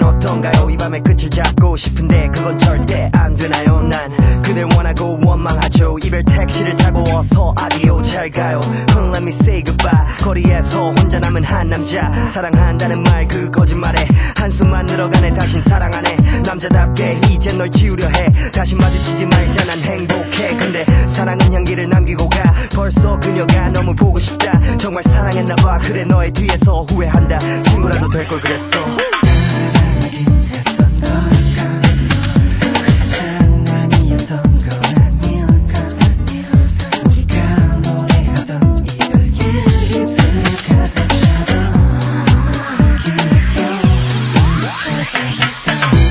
어떤가요? 이 밤의 끝을 잡고 싶은데 그건 절대 안 되나요? 난 그댈 원하고 원망하죠. 이별 택시를 타고 어서 아디오 잘 가요. Let me say goodbye. 거리에서 혼자 남은 한 남자. 사랑한다는 말 그 거짓말에 한숨만 늘어가네. 다신 사랑하네. 남자답게 이젠 널 지우려 해. 다시 마주치지 말자. 난 행복해. 근데 사랑은 향기를 남기고 가. 벌써 그녀가 너무 보고 싶다. 정말 사랑했나봐. 그래 너의 뒤에서 후회한다. 친구라도 될 걸 그랬어. 사랑하긴 했던 걸까? 장난이었던 건 아닐까? 우리가 노래하던 이별 얘기 들려 가사처럼 기억도 찾아갔다.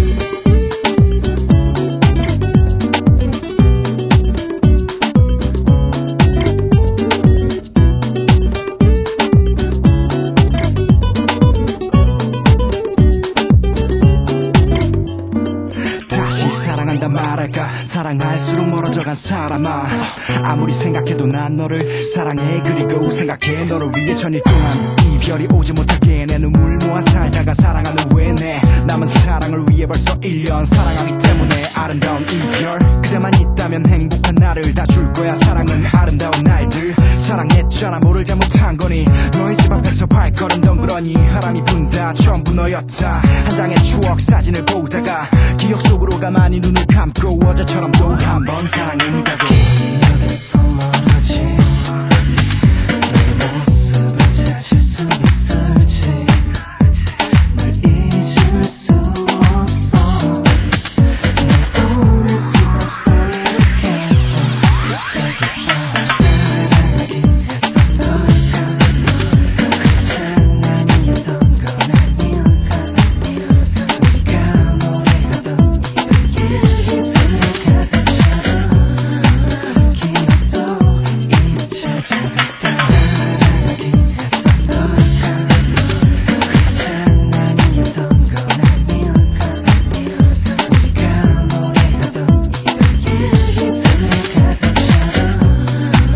사랑한다 말할까. 사랑할수록 멀어져간 사람아. 아무리 생각해도 난 너를 사랑해. 그리고 생각해 너를 위해 전일 동안 이별이 오지 못하게 내 눈물 모아 살다가 사랑하는 후에 남은 사랑을 위해 벌써 1년 사랑하기 때문에 아름다운 이별. 그대만 있다면 행복한 나를 다 줄 거야. 사랑은 아름다운 날들. 사랑했잖아 뭐를 잘못한 거니. 너희 집 앞에서 발걸음 덩그러니 바람이 분다 전부 너였다. 한 장의 추억 사진을 보다가 기억 속으로 가만히 눈을 감고 어제처럼 또 한 번 사랑은 가고. 기억에서 멀어진 너의 모습을 찾을 수 있을지. 널 잊을 수 없어. 널 보낼 수 없어. 이렇게 또 사랑하긴 했던 걸까? 장난이었던 건 아닐까? 우리가 노래하던 이별 얘기 들려 가사처럼 기억도 잊혀져갈까? 사랑하긴 했던 걸까? 장난이었던 건 아닐까? 우리가 노래하던 이별 얘기 들려 가사처럼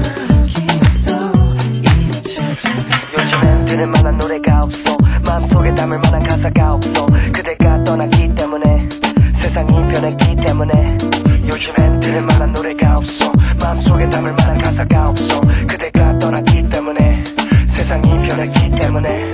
기억도 잊혀져갈까? 요즘엔 들을 만한 노래가 없어. 마음속에 담을 만한 가사가 없어. 그대가 떠났기 때문에 세상이 변했기 때문에. 요즘엔 들을 만한 노래가 없어. 마음속에 담을 만한 가사가 없어. 그대가 떠났기 때문에 세상이 변했기 때문에.